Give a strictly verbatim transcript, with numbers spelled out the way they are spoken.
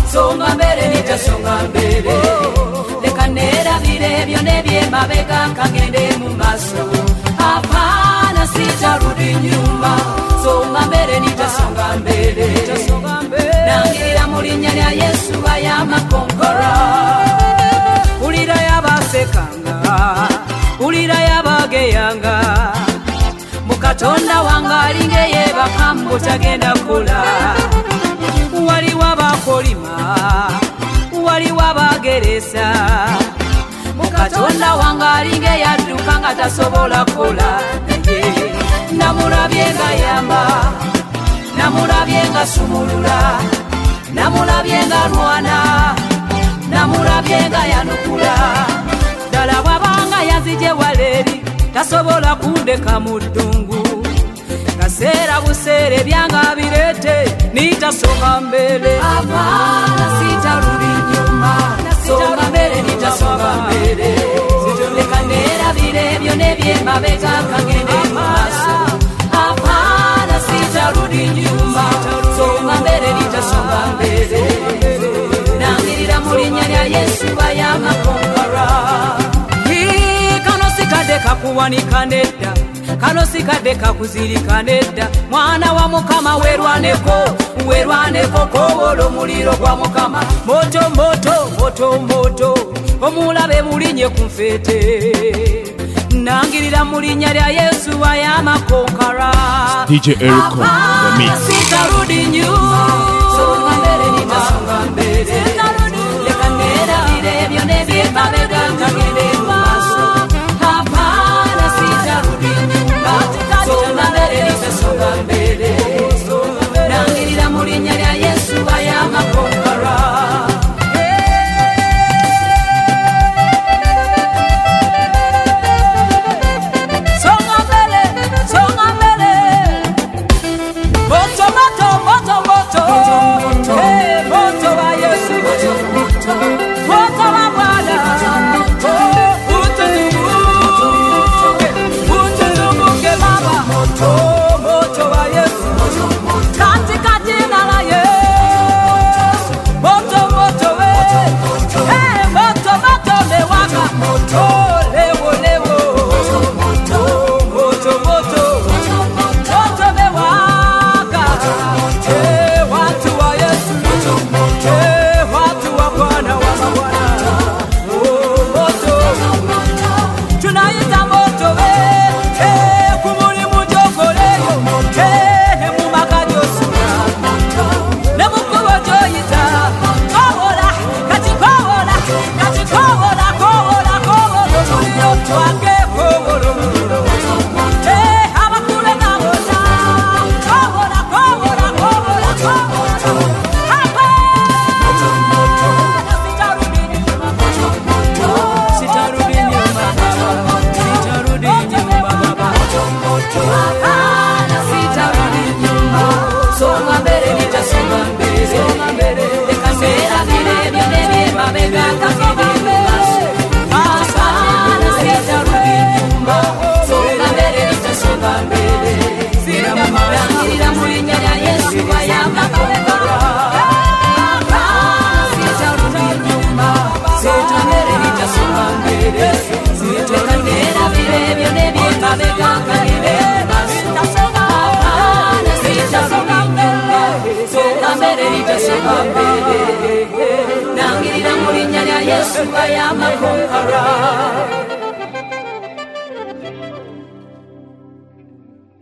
songa mbere nitasonga mbere leka nerabire byo nebyemabega kagende mu maso hapana sitarudi nyuma songa mbere nitasonga mbere nangirira mu linnya lya Yesu ayamakonkora ulira yabasekanga ulira yabageyanga mukatonda wanga alingeye bakambo tagenda kula wali wabakolima wali wabageresa mukatonda wanga alingeye adukanga tasobola kula namulabyenga yamba namulabyenga sumulula namulabyenga lwana namulabyenga yanukula dala wabanga yazije waleri tasobola kundeka mudungu kasera busere byanga birete nitasonga mbele hapana sitarudi nyuma songa mbele nitasonga mbele leka nerabire byo nebyemabega kagende mu maso hapana sitarudi nyuma songa mbele nitasonga mbele nangirira mu linnya lya Yesu ayamakonkora kano sikadeka kuwanika nedda kano sikadeka kuzirika nedda mwana wa mukama werwaneko werwaneko kowolo muliro gwa mukama moto moto moto moto omulabe mulinye kumfete nangirira mu linnya lya Yesu ayamakonkora D J Erico the mix sitarudi nyuma songa mbele nitasonga mbele leka nerabire byo nebyemabega kagende mu maso hapana sitarudi nyuma songa mbele nitasonga mbele nangirira mu linnya lya Yesu ayamakonkora songa mbele songa mbele moto moto moto moto hey moto wa Yesu moto moto wa Bwana utuzunguke baba moto moto wa Yesu katikati na la Yesu moto moto we hey moto moto mewaka moto lewo lewo moto moto moto moto mewaka hey watu wa Yesu hey watu wa Bwana wa Bwana oh moto tunaita moto we hey kumuli mujogoleyo hey ne mumakajosura ne mukubojoyita kowola kati kowola kati kowola kowola kowola muliro twange kowola muliro hey abakule nawola kowola kowola kowola kowola hapa sitarudi nyuma sitarudi nyuma sitarudi nyuma baba hapana sitarudi nyuma songa mbele nitasonga mbele leka nerabire byo nebyemabega kagende mu maso hapana sitarudi nyuma songa mbele nitasonga mbele nangirira mu linnya lya Yesu ayamakonkora hapana sitarudi nyuma songa mbele nitasonga mbele leka nerabire byo nebyemabega kagende mu maso hapana sitarudi nyuma songa mbele nitasonga mbele nangirira mu linnya lya Yesu ayamakonkora